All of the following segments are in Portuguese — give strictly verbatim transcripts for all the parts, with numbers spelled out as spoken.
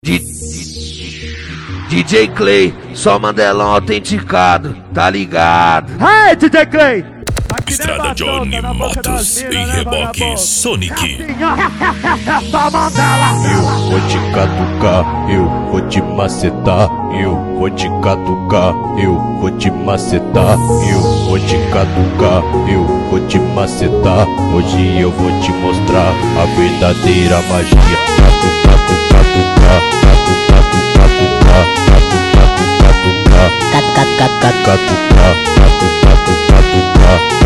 D J Clay, só Mandelão autenticado, tá ligado? Hey, D J Clay! Estrada Johnny Motos em reboque Sonic. Eu vou te catucar, eu vou te macetar. Eu vou te catucar, eu vou te macetar. Eu vou te catucar, eu vou te macetar. Hoje eu vou te mostrar a verdadeira magia. Catu, catu, catucar, catu, catu, catucar, catu, catu, catucar, catu, catu, catu, catucar.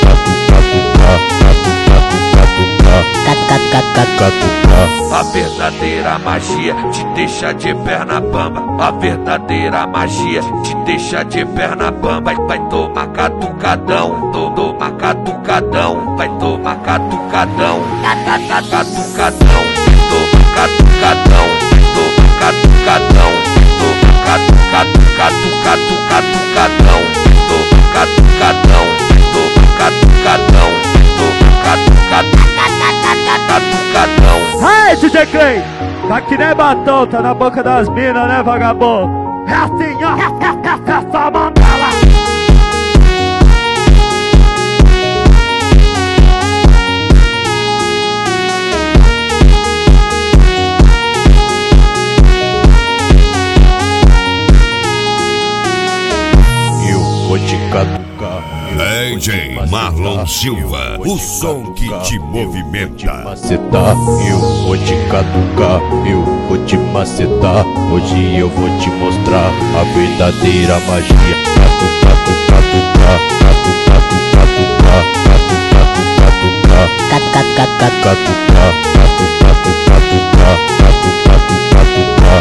A verdadeira magia te deixa de perna bamba. A verdadeira magia te deixa de perna bamba. Vai tomar catucadão, toma catucadão. Vai tomar catucadão, catucadão. Toma catucadão, toma catucadão. Toma catucadão, catucadão. Toma catucadão, toma catucadão. Toma catucadão. Hey, D J Clay! Tá que nem batom, tá na boca das minas, né, vagabundo? É assim, ó, essa mandala! Eu vou te catucar. D J Marlon Silva, o som que te movimenta. Macetar, eu vou te catucar, eu vou te macetar. Hoje eu vou te mostrar a verdadeira magia. Catu, catu, catucar, catu, catu, catucar, catu, catu, catucar, catu, catu, catu, catucar, catu, catu, catucar, catu, catu, catucar,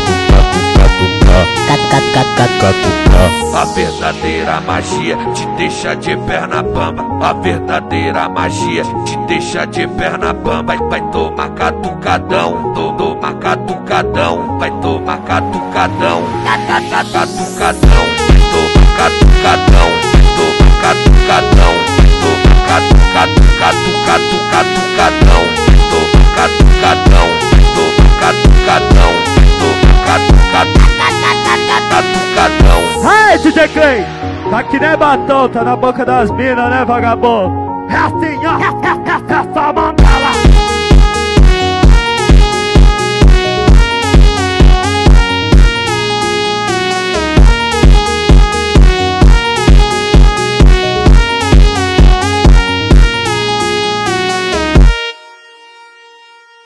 catu, catu, catucar, catucar. A verdadeira magia te deixa de perna bamba. A verdadeira magia te deixa de perna bamba. Vai tomar catucadão, toma catucadão. Vai tomar catucadão, catucadão. Toma catucadão, toma catucadão. Toma catucadão, catucadão. Toma catucadão, toma catucadão. Toma catucadão. Hey, D J Clay! Tá que nem batom, tá na boca das minas, né, vagabundo? É assim, ó, essa mandala!